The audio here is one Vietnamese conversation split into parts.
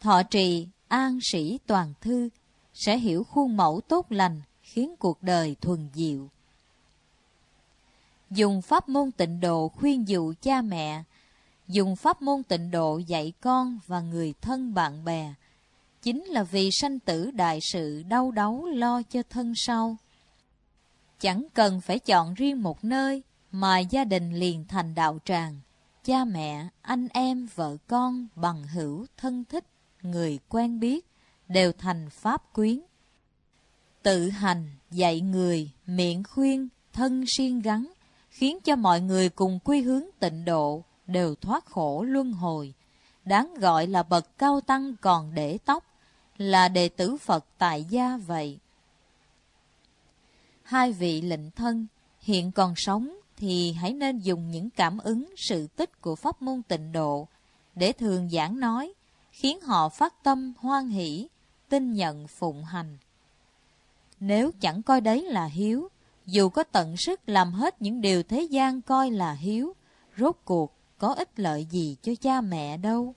thọ trì an sĩ toàn thư, sẽ hiểu khuôn mẫu tốt lành, khiến cuộc đời thuần diệu. Dùng pháp môn tịnh độ khuyên dụ cha mẹ, dùng pháp môn tịnh độ dạy con và người thân bạn bè, chính là vì sanh tử đại sự đau đáu lo cho thân sau. Chẳng cần phải chọn riêng một nơi, mà gia đình liền thành đạo tràng. Cha mẹ, anh em, vợ con, bằng hữu, thân thích, người quen biết, đều thành pháp quyến. Tự hành, dạy người, miệng khuyên, thân siêng gắn, khiến cho mọi người cùng quy hướng tịnh độ, đều thoát khổ luân hồi. Đáng gọi là bậc cao tăng còn để tóc, là đệ tử Phật tại gia vậy. Hai vị lệnh thân hiện còn sống thì hãy nên dùng những cảm ứng sự tích của pháp môn tịnh độ để thường giảng nói, khiến họ phát tâm hoan hỷ, tin nhận phụng hành. Nếu chẳng coi đấy là hiếu, dù có tận sức làm hết những điều thế gian coi là hiếu, rốt cuộc có ích lợi gì cho cha mẹ đâu.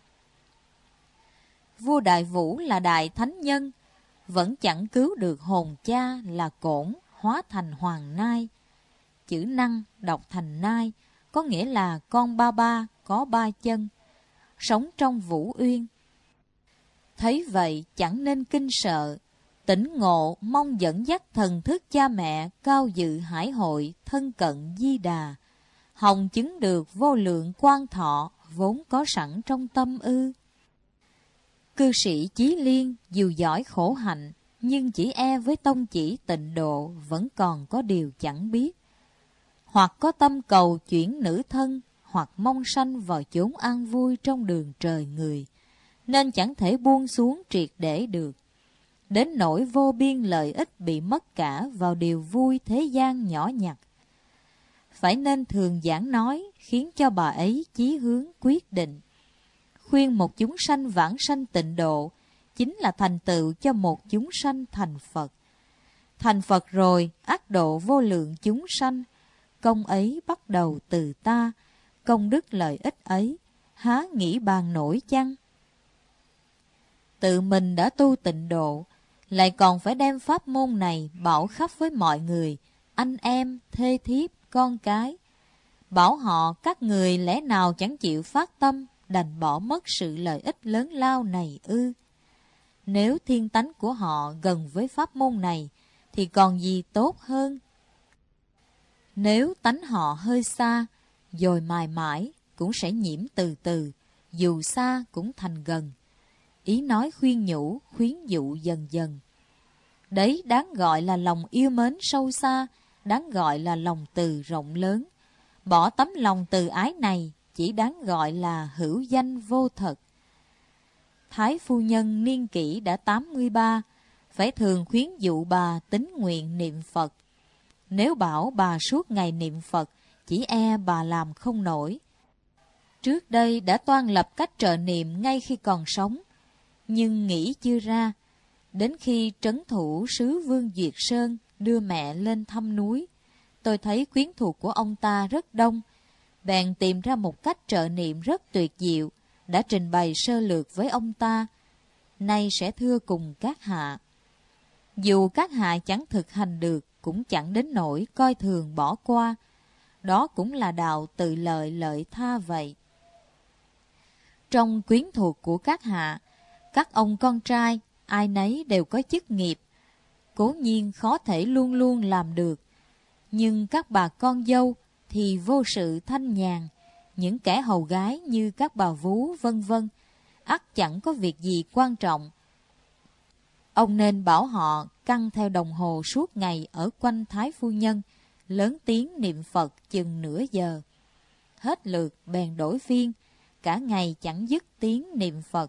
Vua Đại Vũ là đại thánh nhân, vẫn chẳng cứu được hồn cha là Cổn hóa thành Hoàng Nai. Chữ Năng đọc thành Nai, có nghĩa là con ba ba có ba chân, sống trong Vũ Uyên. Thấy vậy chẳng nên kinh sợ, tỉnh ngộ mong dẫn dắt thần thức cha mẹ cao dự hải hội thân cận Di Đà, hồng chứng được vô lượng quan thọ vốn có sẵn trong tâm ư. Cư sĩ Chí Liên dù giỏi khổ hạnh, nhưng chỉ e với tông chỉ tịnh độ vẫn còn có điều chẳng biết. Hoặc có tâm cầu chuyển nữ thân, hoặc mong sanh vào chốn an vui trong đường trời người, nên chẳng thể buông xuống triệt để được. Đến nỗi vô biên lợi ích bị mất cả vào điều vui thế gian nhỏ nhặt. Phải nên thường giảng nói, khiến cho bà ấy chí hướng quyết định. Khuyên một chúng sanh vãng sanh tịnh độ, chính là thành tựu cho một chúng sanh thành Phật. Thành Phật rồi, ác độ vô lượng chúng sanh. Công ấy bắt đầu từ ta, công đức lợi ích ấy, há nghĩ bàn nổi chăng? Tự mình đã tu tịnh độ, lại còn phải đem pháp môn này bảo khắp với mọi người, anh em, thê thiếp, con cái. Bảo họ các người lẽ nào chẳng chịu phát tâm, đành bỏ mất sự lợi ích lớn lao này ư? Nếu thiên tánh của họ gần với pháp môn này, thì còn gì tốt hơn? Nếu tánh họ hơi xa, rồi mài mãi cũng sẽ nhiễm từ từ, dù xa cũng thành gần. Ý nói khuyên nhủ, khuyến dụ dần dần. Đấy đáng gọi là lòng yêu mến sâu xa, đáng gọi là lòng từ rộng lớn. Bỏ tấm lòng từ ái này, chỉ đáng gọi là hữu danh vô thật. Thái phu nhân niên kỷ đã 83, phải thường khuyến dụ bà tín nguyện niệm Phật. Nếu bảo bà suốt ngày niệm Phật, chỉ e bà làm không nổi. Trước đây đã toan lập cách trợ niệm ngay khi còn sống, nhưng nghĩ chưa ra. Đến khi trấn thủ sứ Vương Duyệt Sơn đưa mẹ lên thăm núi, tôi thấy quyến thuộc của ông ta rất đông, bèn tìm ra một cách trợ niệm rất tuyệt diệu, đã trình bày sơ lược với ông ta. Nay sẽ thưa cùng các hạ. Dù các hạ chẳng thực hành được, cũng chẳng đến nỗi coi thường bỏ qua. Đó cũng là đạo tự lợi lợi tha vậy. Trong quyến thuộc của các hạ, các ông con trai, ai nấy đều có chức nghiệp, cố nhiên khó thể luôn luôn làm được. Nhưng các bà con dâu thì vô sự thanh nhàn, những kẻ hầu gái như các bà vú vân vân, ắt chẳng có việc gì quan trọng. Ông nên bảo họ căng theo đồng hồ suốt ngày ở quanh Thái phu nhân, lớn tiếng niệm Phật chừng nửa giờ. Hết lượt bèn đổi phiên, cả ngày chẳng dứt tiếng niệm Phật.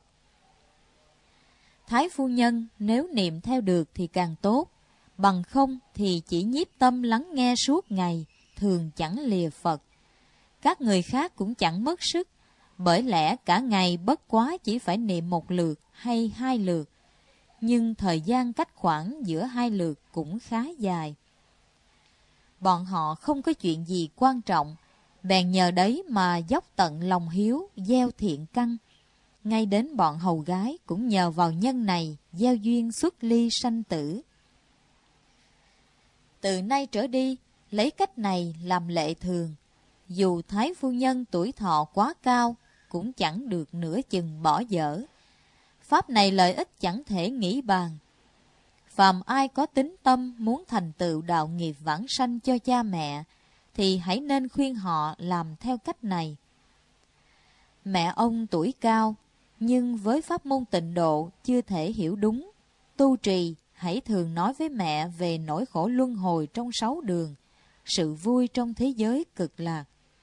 Thái phu nhân nếu niệm theo được thì càng tốt, bằng không thì chỉ nhiếp tâm lắng nghe suốt ngày, thường chẳng lìa Phật. Các người khác cũng chẳng mất sức, bởi lẽ cả ngày bất quá chỉ phải niệm một lượt hay hai lượt, nhưng thời gian cách khoảng giữa hai lượt cũng khá dài. Bọn họ không có chuyện gì quan trọng, bèn nhờ đấy mà dốc tận lòng hiếu, gieo thiện căn. ngay đến bọn hầu gái cũng nhờ vào nhân này gieo duyên xuất ly sanh tử. Từ nay trở đi, lấy cách này làm lệ thường, dù thái phu nhân tuổi thọ quá cao, cũng chẳng được nửa chừng bỏ dở. Pháp này lợi ích chẳng thể nghĩ bàn. Phàm ai có tín tâm muốn thành tựu đạo nghiệp vãng sanh cho cha mẹ, thì hãy nên khuyên họ làm theo cách này. Mẹ ông tuổi cao, nhưng với pháp môn tịnh độ chưa thể hiểu đúng. Tu trì, hãy thường nói với mẹ về nỗi khổ luân hồi trong 6 đường, sự vui trong thế giới cực lạc.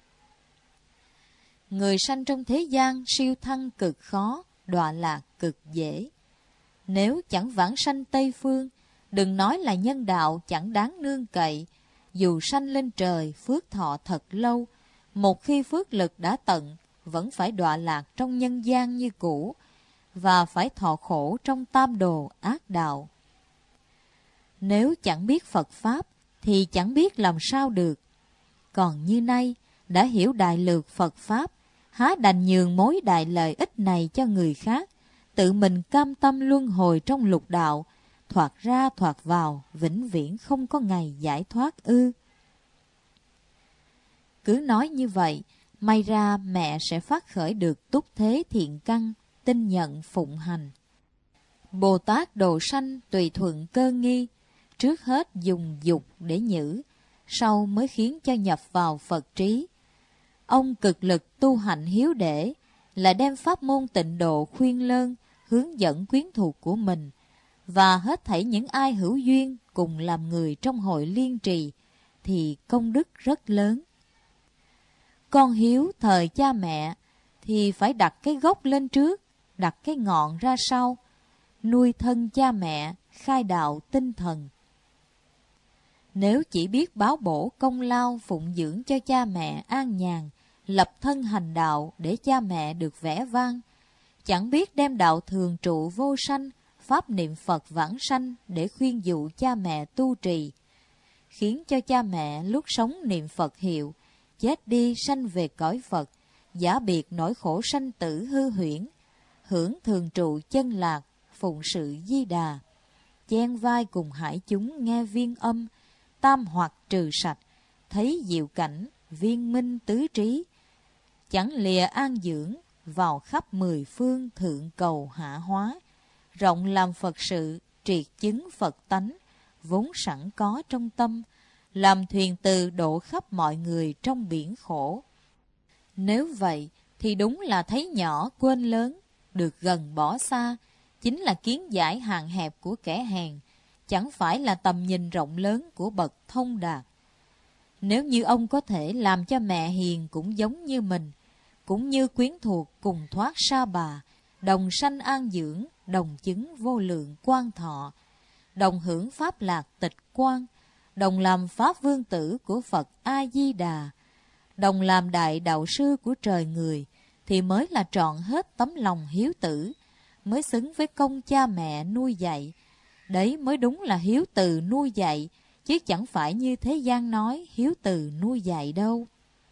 Người sanh trong thế gian siêu thăng cực khó, đọa lạc cực dễ. Nếu chẳng vãng sanh Tây Phương, đừng nói là nhân đạo chẳng đáng nương cậy. Dù sanh lên trời phước thọ thật lâu, một khi phước lực đã tận, vẫn phải đọa lạc trong nhân gian như cũ, và phải thọ khổ trong tam đồ ác đạo. Nếu chẳng biết Phật Pháp, thì chẳng biết làm sao được. Còn như nay, đã hiểu đại lược Phật Pháp, há đành nhường mối đại lợi ích này cho người khác, tự mình cam tâm luân hồi trong lục đạo, thoạt ra thoạt vào, vĩnh viễn không có ngày giải thoát ư? Cứ nói như vậy, may ra mẹ sẽ phát khởi được túc thế thiện căn, tin nhận phụng hành. Bồ Tát độ sanh tùy thuận cơ nghi, trước hết dùng dục để nhử, sau mới khiến cho nhập vào Phật trí. Ông cực lực tu hạnh hiếu để, là đem pháp môn tịnh độ khuyên lơn, hướng dẫn quyến thuộc của mình, và hết thảy những ai hữu duyên cùng làm người trong hội liên trì, thì công đức rất lớn. Con hiếu thời cha mẹ, thì phải đặt cái gốc lên trước, đặt cái ngọn ra sau, nuôi thân cha mẹ, khai đạo tinh thần. Nếu chỉ biết báo bổ công lao phụng dưỡng cho cha mẹ an nhàn, lập thân hành đạo để cha mẹ được vẻ vang, chẳng biết đem đạo thường trụ vô sanh, pháp niệm Phật vãng sanh để khuyên dụ cha mẹ tu trì, khiến cho cha mẹ lúc sống niệm Phật hiệu, chết đi sanh về cõi Phật, giả biệt nỗi khổ sanh tử hư huyễn, hưởng thường trụ chân lạc, phụng sự Di Đà, chen vai cùng hải chúng nghe viên âm, tam hoặc trừ sạch, thấy diệu cảnh, viên minh tứ trí, chẳng lìa an dưỡng, vào khắp 10 phương thượng cầu hạ hóa, rộng làm Phật sự, triệt chứng Phật tánh, vốn sẵn có trong tâm, làm thuyền từ độ khắp mọi người trong biển khổ. Nếu vậy, thì đúng là thấy nhỏ quên lớn, được gần bỏ xa, chính là kiến giải hạn hẹp của kẻ hèn, chẳng phải là tầm nhìn rộng lớn của bậc thông đạt. Nếu như ông có thể làm cho mẹ hiền cũng giống như mình, cũng như quyến thuộc cùng thoát sa bà, đồng sanh an dưỡng, đồng chứng vô lượng quan thọ, đồng hưởng pháp lạc tịch quan, đồng làm pháp vương tử của Phật A-di-đà, đồng làm đại đạo sư của trời người, thì mới là trọn hết tấm lòng hiếu tử, mới xứng với công cha mẹ nuôi dạy. Đấy mới đúng là hiếu từ nuôi dạy, chứ chẳng phải như thế gian nói hiếu từ nuôi dạy đâu.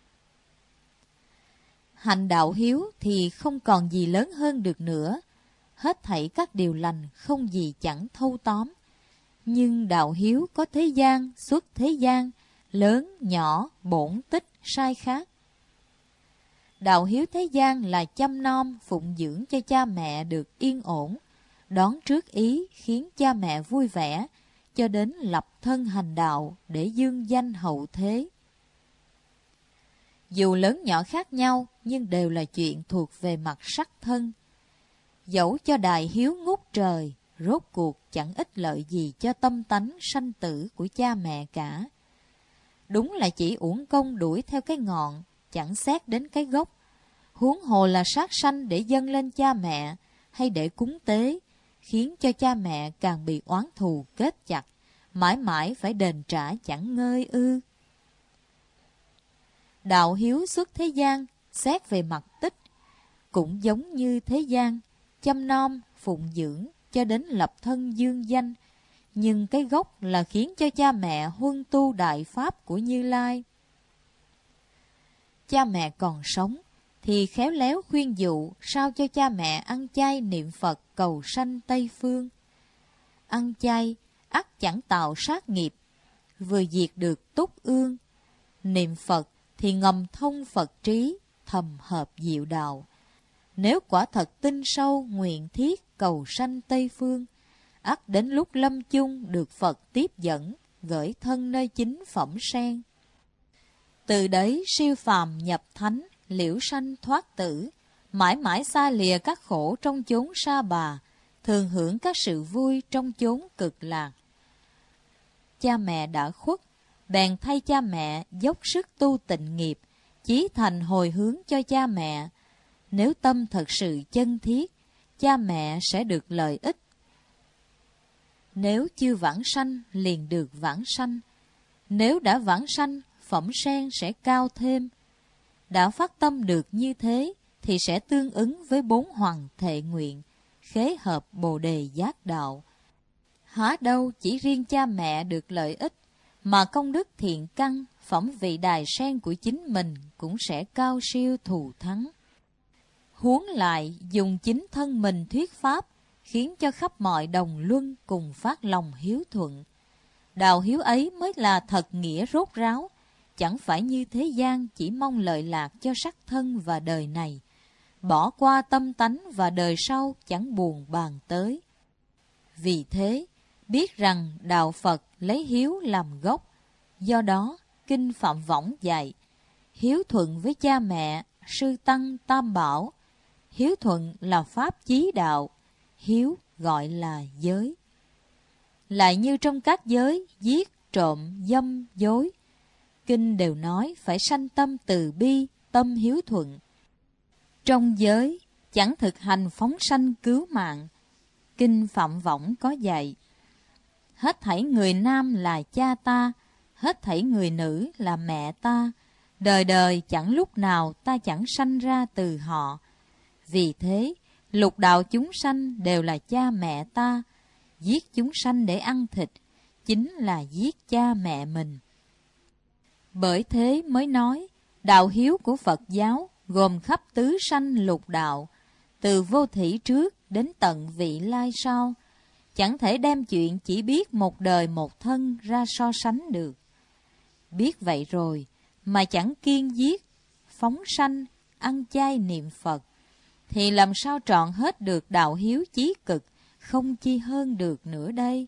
Hành đạo hiếu thì không còn gì lớn hơn được nữa, hết thảy các điều lành không gì chẳng thâu tóm. Nhưng đạo hiếu có thế gian, xuất thế gian, lớn, nhỏ, bổn, tích, sai khác. Đạo hiếu thế gian là chăm nom, phụng dưỡng cho cha mẹ được yên ổn, đón trước ý khiến cha mẹ vui vẻ, cho đến lập thân hành đạo để dương danh hậu thế. Dù lớn nhỏ khác nhau, nhưng đều là chuyện thuộc về mặt sắc thân. Dẫu cho đại hiếu ngút trời, rốt cuộc chẳng ích lợi gì cho tâm tánh sanh tử của cha mẹ cả. Đúng là chỉ uổng công đuổi theo cái ngọn, chẳng xét đến cái gốc. Huống hồ là sát sanh để dâng lên cha mẹ, hay để cúng tế, khiến cho cha mẹ càng bị oán thù kết chặt, mãi mãi phải đền trả chẳng ngơi ư. Đạo hiếu xuất thế gian, xét về mặt tích, cũng giống như thế gian, chăm nom, phụng dưỡng, cho đến lập thân dương danh, nhưng cái gốc là khiến cho cha mẹ huân tu đại pháp của Như Lai. Cha mẹ còn sống, thì khéo léo khuyên dụ sao cho cha mẹ ăn chay niệm Phật cầu sanh Tây Phương. Ăn chay ắt chẳng tạo sát nghiệp, vừa diệt được túc ương. Niệm Phật thì ngầm thông Phật trí, thầm hợp diệu đạo. Nếu quả thật tin sâu nguyện thiết cầu sanh Tây Phương, ắt đến lúc lâm chung được Phật tiếp dẫn, gửi thân nơi chính phẩm sen. Từ đấy siêu phàm nhập thánh, liễu sanh thoát tử, mãi mãi xa lìa các khổ trong chốn sa bà, thường hưởng các sự vui trong chốn cực lạc. Cha mẹ đã khuất, bèn thay cha mẹ dốc sức tu tịnh nghiệp, chí thành hồi hướng cho cha mẹ. Nếu tâm thật sự chân thiết, cha mẹ sẽ được lợi ích. Nếu chưa vãng sanh liền được vãng sanh, nếu đã vãng sanh phẩm sen sẽ cao thêm. Đã phát tâm được như thế thì sẽ tương ứng với 4 hoàng thệ nguyện, khế hợp Bồ đề giác đạo. Há đâu chỉ riêng cha mẹ được lợi ích, mà công đức thiện căn, phẩm vị đài sen của chính mình cũng sẽ cao siêu thù thắng. Huống lại dùng chính thân mình thuyết pháp, khiến cho khắp mọi đồng luân cùng phát lòng hiếu thuận. Đạo hiếu ấy mới là thật nghĩa rốt ráo, chẳng phải như thế gian chỉ mong lợi lạc cho sắc thân và đời này, bỏ qua tâm tánh và đời sau chẳng buồn bàn tới. Vì thế, biết rằng đạo Phật lấy hiếu làm gốc, do đó Kinh Phạm Võng dạy, hiếu thuận với cha mẹ, sư tăng tam bảo. Hiếu thuận là pháp chí đạo, hiếu gọi là giới. Lại như trong các giới, giết, trộm, dâm, dối, Kinh đều nói phải sanh tâm từ bi, tâm hiếu thuận. Trong giới, chẳng thực hành phóng sanh cứu mạng. Kinh Phạm Võng có dạy, hết thảy người nam là cha ta, hết thảy người nữ là mẹ ta, đời đời chẳng lúc nào ta chẳng sanh ra từ họ. Vì thế, lục đạo chúng sanh đều là cha mẹ ta, giết chúng sanh để ăn thịt, chính là giết cha mẹ mình. Bởi thế mới nói, đạo hiếu của Phật giáo gồm khắp tứ sanh lục đạo, từ vô thỉ trước đến tận vị lai sau, chẳng thể đem chuyện chỉ biết một đời một thân ra so sánh được. Biết vậy rồi, mà chẳng kiêng giết, phóng sanh, ăn chay niệm Phật, thì làm sao trọn hết được đạo hiếu chí cực, không chi hơn được nữa đây.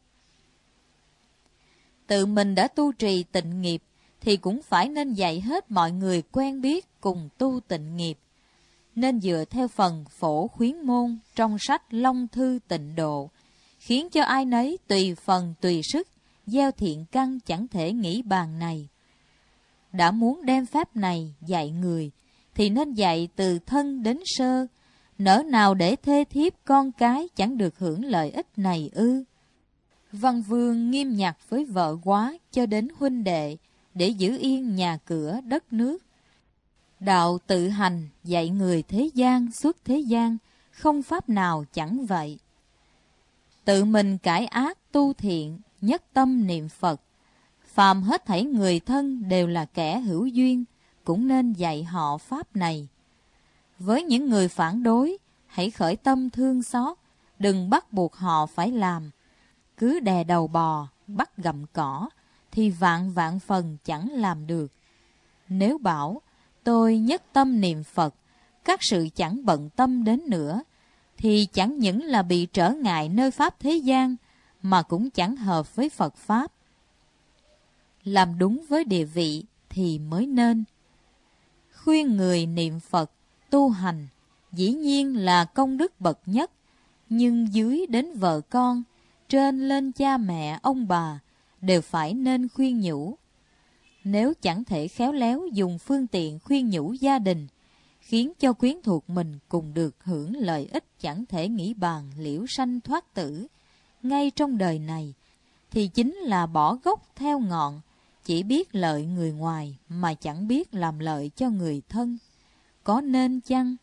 Tự mình đã tu trì tịnh nghiệp, thì cũng phải nên dạy hết mọi người quen biết cùng tu tịnh nghiệp. Nên dựa theo phần phổ khuyến môn trong sách Long Thư Tịnh Độ, khiến cho ai nấy tùy phần tùy sức, gieo thiện căn chẳng thể nghĩ bàn này. Đã muốn đem phép này dạy người, thì nên dạy từ thân đến sơ, nỡ nào để thê thiếp con cái chẳng được hưởng lợi ích này ư. Văn Vương nghiêm nhặt với vợ quá cho đến huynh đệ, để giữ yên nhà cửa đất nước. Đạo tự hành dạy người thế gian xuất thế gian, không pháp nào chẳng vậy. Tự mình cải ác tu thiện, nhất tâm niệm Phật. Phàm hết thảy người thân đều là kẻ hữu duyên, cũng nên dạy họ pháp này. Với những người phản đối, hãy khởi tâm thương xót, đừng bắt buộc họ phải làm. Cứ đè đầu bò, bắt gặm cỏ, thì vạn vạn phần chẳng làm được. Nếu bảo, tôi nhất tâm niệm Phật, các sự chẳng bận tâm đến nữa, thì chẳng những là bị trở ngại nơi pháp thế gian, mà cũng chẳng hợp với Phật Pháp. Làm đúng với địa vị thì mới nên. Khuyên người niệm Phật, tu hành, dĩ nhiên là công đức bậc nhất, nhưng dưới đến vợ con, trên lên cha mẹ ông bà, đều phải nên khuyên nhủ. Nếu chẳng thể khéo léo dùng phương tiện khuyên nhủ gia đình, khiến cho quyến thuộc mình cùng được hưởng lợi ích chẳng thể nghĩ bàn liễu sanh thoát tử, ngay trong đời này, thì chính là bỏ gốc theo ngọn, chỉ biết lợi người ngoài mà chẳng biết làm lợi cho người thân. Có nên chăng?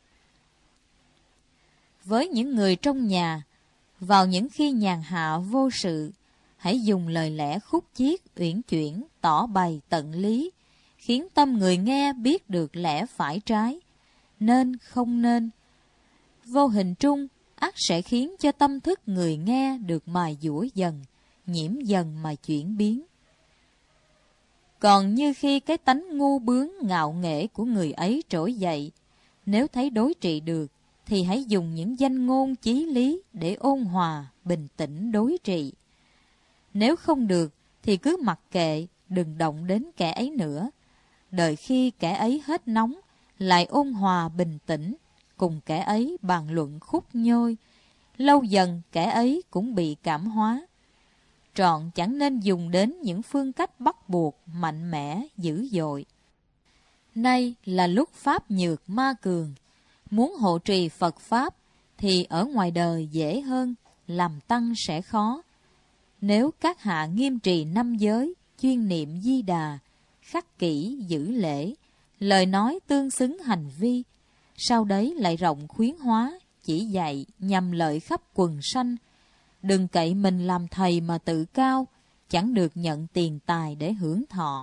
Với những người trong nhà, vào những khi nhàn hạ vô sự, hãy dùng lời lẽ khúc chiết, uyển chuyển, tỏ bày tận lý, khiến tâm người nghe biết được lẽ phải trái. nên không nên. Vô hình trung, ắt sẽ khiến cho tâm thức người nghe được mài dũa dần, nhiễm dần mà chuyển biến. Còn như khi cái tánh ngu bướng ngạo nghễ của người ấy trỗi dậy, nếu thấy đối trị được, thì hãy dùng những danh ngôn chí lý để ôn hòa, bình tĩnh đối trị. Nếu không được, thì cứ mặc kệ, đừng động đến kẻ ấy nữa. Đợi khi kẻ ấy hết nóng, lại ôn hòa bình tĩnh, cùng kẻ ấy bàn luận khúc nhôi. Lâu dần kẻ ấy cũng bị cảm hóa. Trọn chẳng nên dùng đến những phương cách bắt buộc, mạnh mẽ, dữ dội. Nay là lúc Pháp nhược ma cường. Muốn hộ trì Phật Pháp thì ở ngoài đời dễ hơn, làm tăng sẽ khó. Nếu các hạ nghiêm trì 5 giới, chuyên niệm Di Đà, khắc kỷ giữ lễ, lời nói tương xứng hành vi, sau đấy lại rộng khuyến hóa, chỉ dạy nhằm lợi khắp quần sanh. Đừng cậy mình làm thầy mà tự cao, chẳng được nhận tiền tài để hưởng thọ.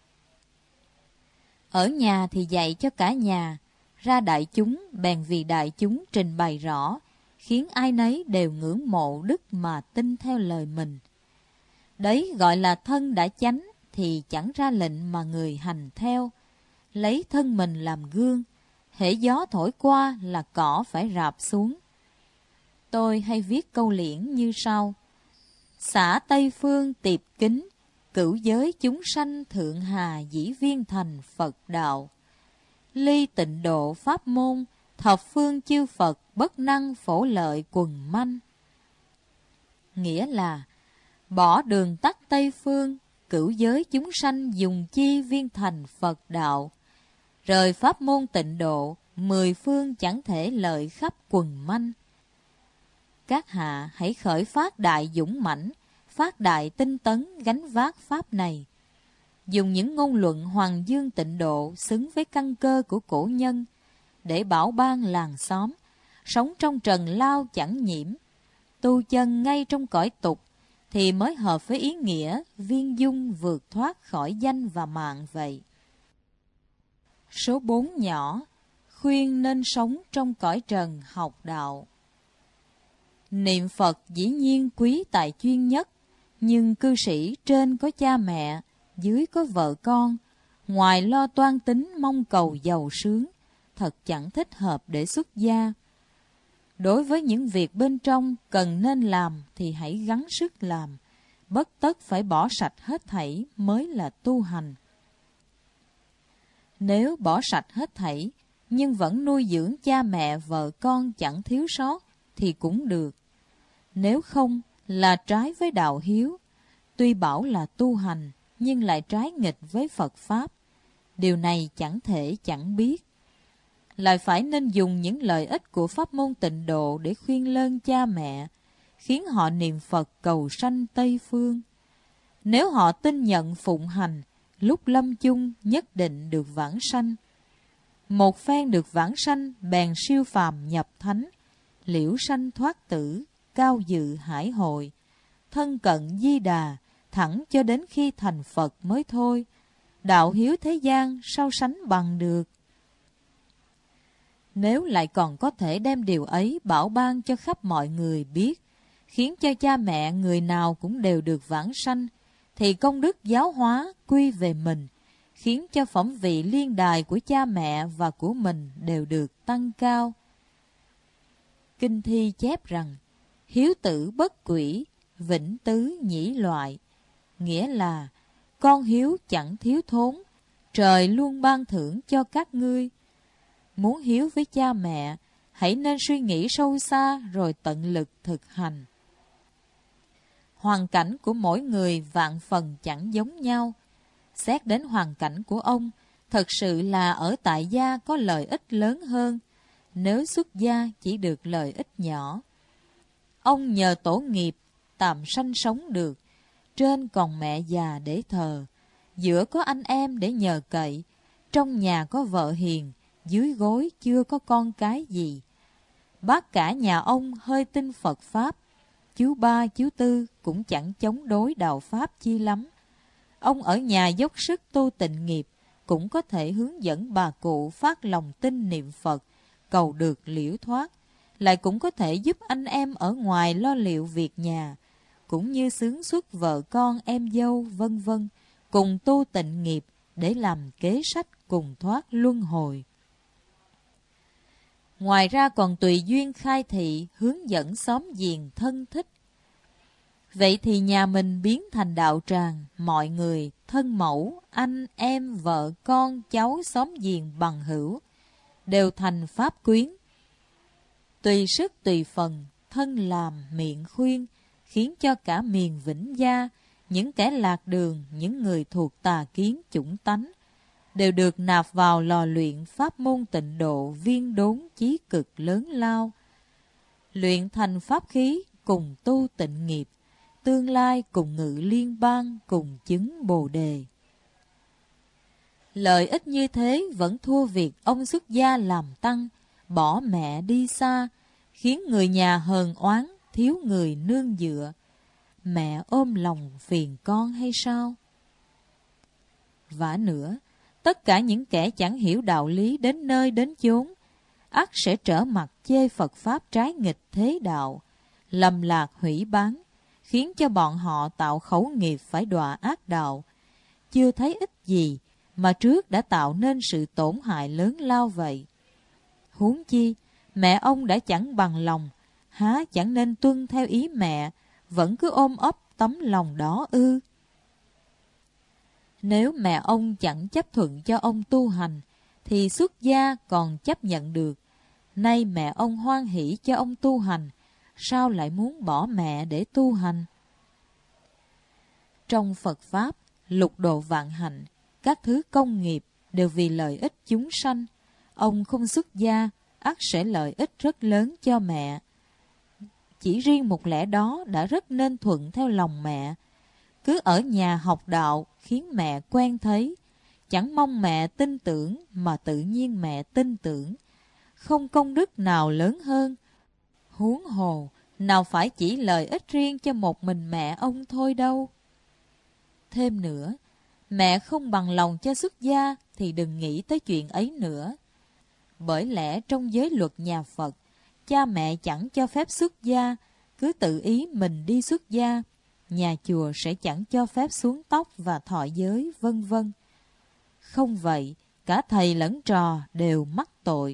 Ở nhà thì dạy cho cả nhà, ra đại chúng bèn vì đại chúng trình bày rõ, khiến ai nấy đều ngưỡng mộ đức mà tin theo lời mình. Đấy gọi là thân đã chánh thì chẳng ra lệnh mà người hành theo. Lấy thân mình làm gương, hễ gió thổi qua là cỏ phải rạp xuống. Tôi hay viết câu liễn như sau: Xã Tây Phương tiệp kính, cửu giới chúng sanh thượng hà dĩ viên thành Phật đạo. Ly tịnh độ pháp môn, thập phương chư Phật bất năng phổ lợi quần manh. Nghĩa là bỏ đường tắt Tây Phương, cửu giới chúng sanh dùng chi viên thành Phật đạo. Rời pháp môn tịnh độ, 10 phương chẳng thể lợi khắp quần manh. Các hạ hãy khởi phát đại dũng mãnh, phát đại tinh tấn gánh vác pháp này. Dùng những ngôn luận hoàng dương tịnh độ xứng với căn cơ của cổ nhân, để bảo ban làng xóm, sống trong trần lao chẳng nhiễm, tu chân ngay trong cõi tục, thì mới hợp với ý nghĩa viên dung vượt thoát khỏi danh và mạng vậy. Số 4 nhỏ, khuyên nên sống trong cõi trần học đạo. Niệm Phật dĩ nhiên quý tại chuyên nhất, nhưng cư sĩ trên có cha mẹ, dưới có vợ con, ngoài lo toan tính mong cầu giàu sướng, thật chẳng thích hợp để xuất gia. Đối với những việc bên trong cần nên làm thì hãy gắng sức làm, bất tất phải bỏ sạch hết thảy mới là tu hành. Nếu bỏ sạch hết thảy, nhưng vẫn nuôi dưỡng cha mẹ vợ con chẳng thiếu sót, thì cũng được. Nếu không, là trái với đạo hiếu, tuy bảo là tu hành, nhưng lại trái nghịch với Phật Pháp. Điều này chẳng thể chẳng biết. Lại phải nên dùng những lợi ích của pháp môn tịnh độ để khuyên lơn cha mẹ, khiến họ niệm Phật cầu sanh Tây Phương. Nếu họ tin nhận phụng hành, lúc lâm chung nhất định được vãng sanh. Một phen được vãng sanh bèn siêu phàm nhập thánh, liễu sanh thoát tử, cao dự hải hội, thân cận Di Đà, thẳng cho đến khi thành Phật mới thôi. Đạo hiếu thế gian sao sánh bằng được. Nếu lại còn có thể đem điều ấy bảo ban cho khắp mọi người biết, khiến cho cha mẹ người nào cũng đều được vãng sanh, thì công đức giáo hóa quy về mình, khiến cho phẩm vị liên đài của cha mẹ và của mình đều được tăng cao. Kinh thi chép rằng, hiếu tử bất quỷ, vĩnh tứ nhĩ loại. Nghĩa là, con hiếu chẳng thiếu thốn, trời luôn ban thưởng cho các ngươi. Muốn hiếu với cha mẹ, hãy nên suy nghĩ sâu xa rồi tận lực thực hành. Hoàn cảnh của mỗi người vạn phần chẳng giống nhau. Xét đến hoàn cảnh của ông, thật sự là ở tại gia có lợi ích lớn hơn, nếu xuất gia chỉ được lợi ích nhỏ. Ông nhờ tổ nghiệp, tạm sanh sống được, trên còn mẹ già để thờ, giữa có anh em để nhờ cậy, trong nhà có vợ hiền, dưới gối chưa có con cái gì. Bác cả nhà ông hơi tin Phật Pháp, chú ba chú tư cũng chẳng chống đối đạo Pháp chi lắm. Ông ở nhà dốc sức tu tịnh nghiệp, cũng có thể hướng dẫn bà cụ phát lòng tin niệm Phật, cầu được liễu thoát, lại cũng có thể giúp anh em ở ngoài lo liệu việc nhà, cũng như xướng xuất vợ con em dâu vân vân, cùng tu tịnh nghiệp để làm kế sách cùng thoát luân hồi. Ngoài ra còn tùy duyên khai thị, hướng dẫn xóm giềng thân thích. Vậy thì nhà mình biến thành đạo tràng, mọi người, thân mẫu, anh, em, vợ, con, cháu, xóm giềng, bằng hữu, đều thành pháp quyến. Tùy sức tùy phần, thân làm, miệng khuyên, khiến cho cả miền Vĩnh Gia, những kẻ lạc đường, những người thuộc tà kiến chủng tánh, đều được nạp vào lò luyện pháp môn tịnh độ viên đốn chí cực lớn lao. Luyện thành pháp khí cùng tu tịnh nghiệp, tương lai cùng ngự liên bang, cùng chứng Bồ Đề. Lợi ích như thế vẫn thua việc ông xuất gia làm tăng, bỏ mẹ đi xa, khiến người nhà hờn oán, thiếu người nương dựa. Mẹ ôm lòng phiền con hay sao? Vả nữa, tất cả những kẻ chẳng hiểu đạo lý đến nơi đến chốn, ắt sẽ trở mặt chê Phật Pháp trái nghịch thế đạo, lầm lạc hủy bán, khiến cho bọn họ tạo khẩu nghiệp phải đọa ác đạo. Chưa thấy ích gì mà trước đã tạo nên sự tổn hại lớn lao vậy. Huống chi, mẹ ông đã chẳng bằng lòng, há chẳng nên tuân theo ý mẹ, vẫn cứ ôm ấp tấm lòng đó ư? Nếu mẹ ông chẳng chấp thuận cho ông tu hành, thì xuất gia còn chấp nhận được. Nay mẹ ông hoan hỷ cho ông tu hành, sao lại muốn bỏ mẹ để tu hành? Trong Phật Pháp, lục độ vạn hạnh, các thứ công nghiệp đều vì lợi ích chúng sanh. Ông không xuất gia, ắt sẽ lợi ích rất lớn cho mẹ. Chỉ riêng một lẽ đó đã rất nên thuận theo lòng mẹ. Cứ ở nhà học đạo khiến mẹ quen thấy, chẳng mong mẹ tin tưởng mà tự nhiên mẹ tin tưởng. Không công đức nào lớn hơn. Huống hồ, nào phải chỉ lợi ích riêng cho một mình mẹ ông thôi đâu. Thêm nữa, mẹ không bằng lòng cho xuất gia thì đừng nghĩ tới chuyện ấy nữa. Bởi lẽ trong giới luật nhà Phật, cha mẹ chẳng cho phép xuất gia, cứ tự ý mình đi xuất gia. Nhà chùa sẽ chẳng cho phép xuống tóc và thọ giới, vân vân. Không vậy, cả thầy lẫn trò đều mắc tội.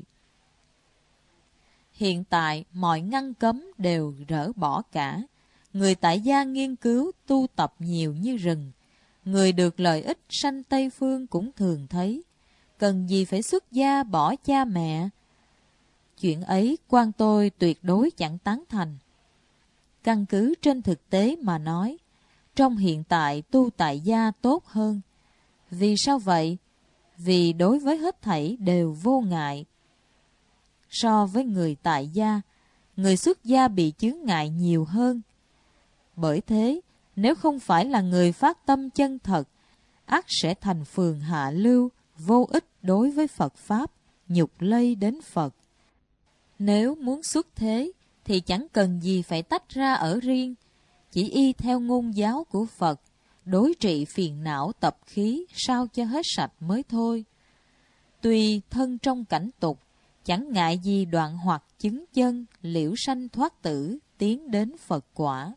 Hiện tại, mọi ngăn cấm đều rỡ bỏ cả. Người tại gia nghiên cứu, tu tập nhiều như rừng. Người được lợi ích sanh Tây Phương cũng thường thấy. Cần gì phải xuất gia bỏ cha mẹ? Chuyện ấy quan tôi tuyệt đối chẳng tán thành. Căn cứ trên thực tế mà nói, trong hiện tại tu tại gia tốt hơn. Vì sao vậy? Vì đối với hết thảy đều vô ngại. So với người tại gia, người xuất gia bị chướng ngại nhiều hơn. Bởi thế, nếu không phải là người phát tâm chân thật, ắt sẽ thành phường hạ lưu, vô ích đối với Phật Pháp, nhục lây đến Phật. Nếu muốn xuất thế, thì chẳng cần gì phải tách ra ở riêng, chỉ y theo ngôn giáo của Phật, đối trị phiền não tập khí sao cho hết sạch mới thôi. Tuy thân trong cảnh tục, chẳng ngại gì đoạn hoặc chứng chân, liễu sanh thoát tử, tiến đến Phật quả.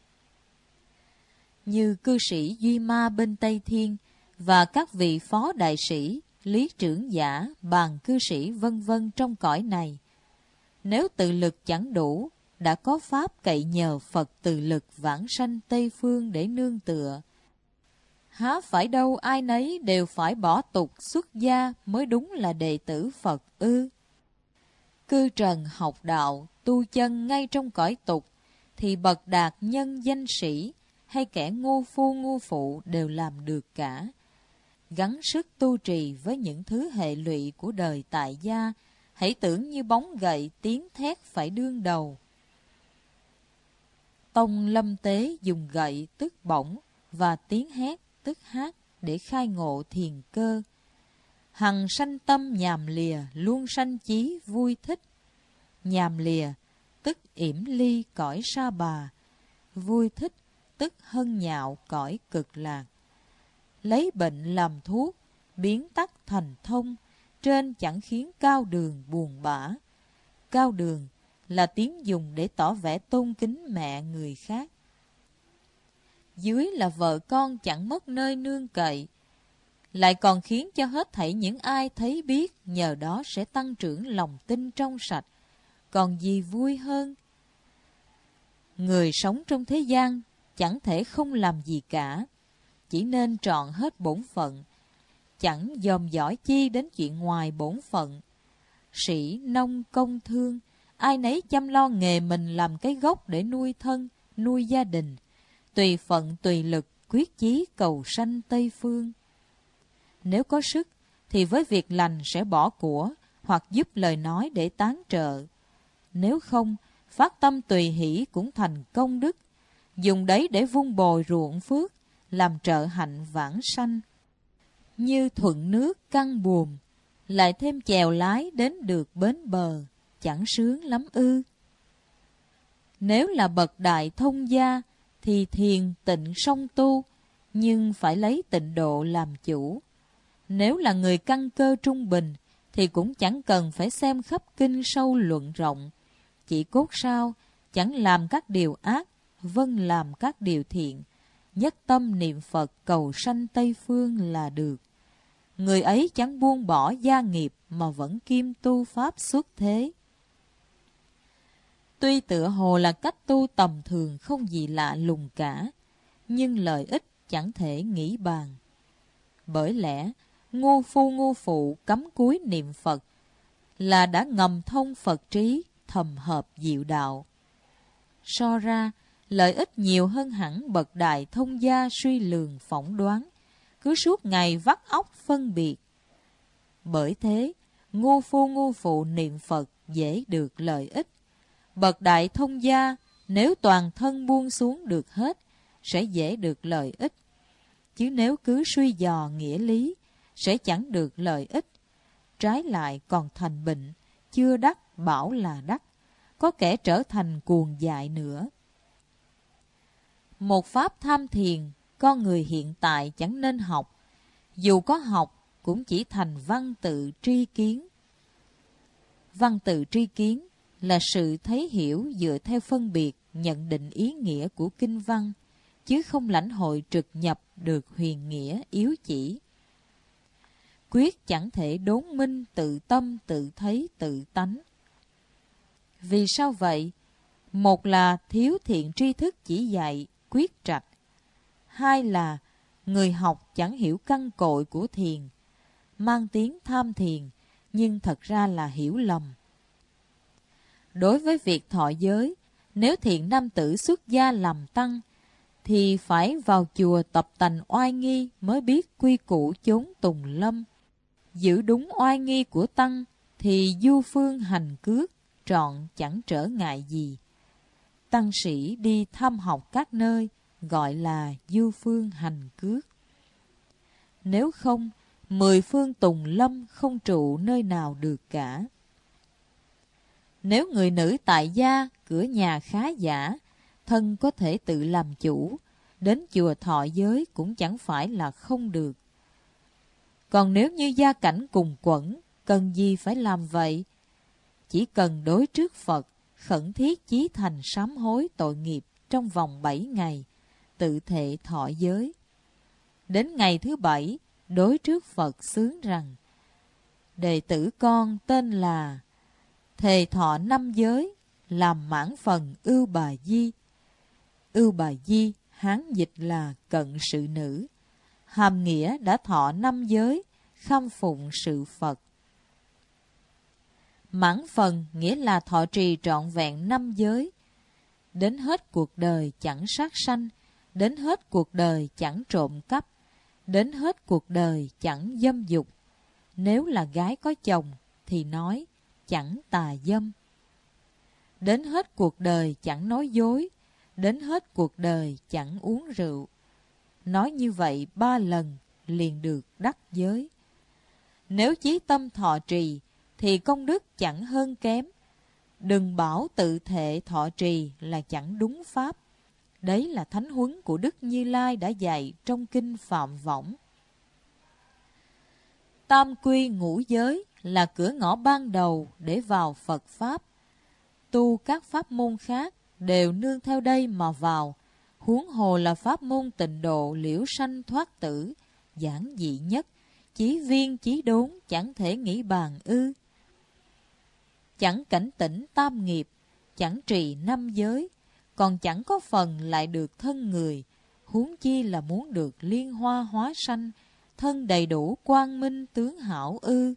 Như cư sĩ Duy Ma bên Tây Thiên và các vị phó đại sĩ, lý trưởng giả, bàn cư sĩ vân vân trong cõi này, nếu tự lực chẳng đủ, đã có pháp cậy nhờ Phật từ lực vãng sanh Tây Phương để nương tựa. Há phải đâu ai nấy đều phải bỏ tục xuất gia mới đúng là đệ tử Phật ư? Cư trần học đạo, tu chân ngay trong cõi tục, thì bậc đạt nhân danh sĩ hay kẻ ngu phu ngu phụ đều làm được cả. Gắng sức tu trì với những thứ hệ lụy của đời tại gia, hãy tưởng như bóng gậy tiếng thét phải đương đầu. Tông Lâm Tế dùng gậy tức bổng và tiếng hét tức hát để khai ngộ thiền cơ. Hằng sanh tâm nhàm lìa luôn sanh chí vui thích. Nhàm lìa tức yểm ly cõi sa bà, vui thích tức hân nhạo cõi cực lạc. Lấy bệnh làm thuốc, biến tắc thành thông, trên chẳng khiến cao đường buồn bã. Cao đường là tiếng dùng để tỏ vẻ tôn kính mẹ người khác. Dưới là vợ con chẳng mất nơi nương cậy, lại còn khiến cho hết thảy những ai thấy biết nhờ đó sẽ tăng trưởng lòng tin trong sạch. Còn gì vui hơn? Người sống trong thế gian chẳng thể không làm gì cả, chỉ nên trọn hết bổn phận, chẳng dòm dõi chi đến chuyện ngoài bổn phận. Sĩ, nông, công thương, ai nấy chăm lo nghề mình làm cái gốc để nuôi thân, nuôi gia đình, tùy phận tùy lực, quyết chí cầu sanh Tây Phương. Nếu có sức thì với việc lành sẽ bỏ của, hoặc giúp lời nói để tán trợ. Nếu không, phát tâm tùy hỷ cũng thành công đức, dùng đấy để vun bồi ruộng phước, làm trợ hạnh vãng sanh. Như thuận nước căng buồm, lại thêm chèo lái đến được bến bờ, chẳng sướng lắm ư? Nếu là bậc đại thông gia, thì thiền tịnh song tu, nhưng phải lấy tịnh độ làm chủ. Nếu là người căn cơ trung bình, thì cũng chẳng cần phải xem khắp kinh sâu luận rộng. Chỉ cốt sao, chẳng làm các điều ác, vâng làm các điều thiện, nhất tâm niệm Phật cầu sanh Tây Phương là được. Người ấy chẳng buông bỏ gia nghiệp mà vẫn kiêm tu pháp xuất thế. Tuy tựa hồ là cách tu tầm thường không gì lạ lùng cả, nhưng lợi ích chẳng thể nghĩ bàn. Bởi lẽ, ngu phu ngu phụ cắm cúi niệm Phật là đã ngầm thông Phật trí, thầm hợp diệu đạo. So ra, lợi ích nhiều hơn hẳn bậc đại thông gia suy lường phỏng đoán, cứ suốt ngày vắt óc phân biệt. Bởi thế, ngu phu ngu phụ niệm Phật dễ được lợi ích. Bậc đại thông gia nếu toàn thân buông xuống được hết, sẽ dễ được lợi ích. Chứ nếu cứ suy dò nghĩa lý, sẽ chẳng được lợi ích. Trái lại còn thành bệnh, chưa đắc bảo là đắc, có kẻ trở thành cuồng dại nữa. Một pháp tham thiền, con người hiện tại chẳng nên học. Dù có học, cũng chỉ thành văn tự tri kiến. Văn tự tri kiến là sự thấy hiểu dựa theo phân biệt, nhận định ý nghĩa của kinh văn, chứ không lãnh hội trực nhập được huyền nghĩa yếu chỉ. Quyết chẳng thể đốn minh tự tâm, tự thấy, tự tánh. Vì sao vậy? Một là thiếu thiện tri thức chỉ dạy, quyết trạch. Hai là người học chẳng hiểu căn cội của thiền, mang tiếng tham thiền, nhưng thật ra là hiểu lầm. Đối với việc thọ giới, nếu thiện nam tử xuất gia làm tăng, thì phải vào chùa tập tành oai nghi mới biết quy củ chốn tùng lâm. Giữ đúng oai nghi của tăng, thì du phương hành cước, trọn chẳng trở ngại gì. Tăng sĩ đi thăm học các nơi, gọi là du phương hành cước. Nếu không, 10 phương tùng lâm không trụ nơi nào được cả. Nếu người nữ tại gia, cửa nhà khá giả, thân có thể tự làm chủ, đến chùa thọ giới cũng chẳng phải là không được. Còn nếu như gia cảnh cùng quẫn, cần gì phải làm vậy? Chỉ cần đối trước Phật, khẩn thiết chí thành sám hối tội nghiệp trong vòng 7 ngày, tự thệ thọ giới. Đến ngày thứ 7, đối trước Phật xướng rằng: đệ tử con tên là thề thọ 5 giới, làm mãn phần ưu bà di. Ưu bà di, Hán dịch là cận sự nữ, hàm nghĩa đã thọ 5 giới, khâm phụng sự Phật. Mãn phần nghĩa là thọ trì trọn vẹn 5 giới. Đến hết cuộc đời chẳng sát sanh, đến hết cuộc đời chẳng trộm cắp, đến hết cuộc đời chẳng dâm dục. Nếu là gái có chồng thì nói chẳng tà dâm. Đến hết cuộc đời chẳng nói dối, đến hết cuộc đời chẳng uống rượu. Nói như vậy 3 lần liền được đắc giới. Nếu chí tâm thọ trì thì công đức chẳng hơn kém. Đừng bảo tự thệ thọ trì là chẳng đúng pháp. Đấy là thánh huấn của Đức Như Lai đã dạy trong kinh Phạm Võng. tam quy ngũ giới là cửa ngõ ban đầu để vào Phật Pháp. Tu các pháp môn khác đều nương theo đây mà vào, huống hồ là pháp môn tịnh độ liễu sanh thoát tử, giản dị nhất, chí viên chí đốn chẳng thể nghĩ bàn ư. Chẳng cảnh tỉnh tam nghiệp, chẳng trì năm giới, còn chẳng có phần lại được thân người, huống chi là muốn được liên hoa hóa sanh, thân đầy đủ quang minh tướng hảo ư.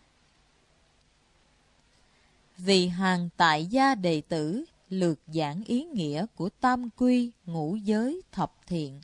Vì hàng tại gia đệ tử lược giảng ý nghĩa của tam quy ngũ giới thập thiện.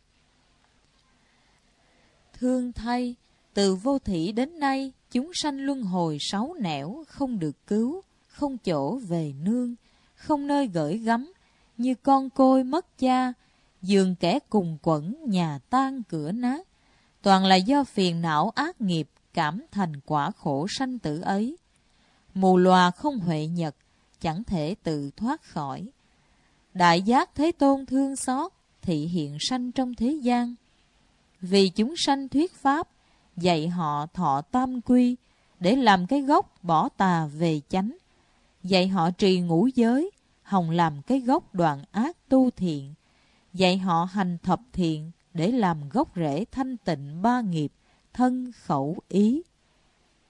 Thương thay, từ vô thỉ đến nay, chúng sanh luân hồi sáu nẻo, không được cứu, không chỗ về nương, không nơi gửi gắm, như con côi mất cha, giường kẻ cùng quẫn, nhà tan cửa nát. Toàn là do phiền não ác nghiệp cảm thành quả khổ sanh tử ấy. Mù lòa không huệ nhật, chẳng thể tự thoát khỏi. Đại giác Thế Tôn thương xót, thị hiện sanh trong thế gian. Vì chúng sanh thuyết pháp, dạy họ thọ tam quy, để làm cái gốc bỏ tà về chánh. Dạy họ trì ngũ giới, hòng làm cái gốc đoạn ác tu thiện. Dạy họ hành thập thiện, để làm gốc rễ thanh tịnh ba nghiệp, thân khẩu ý.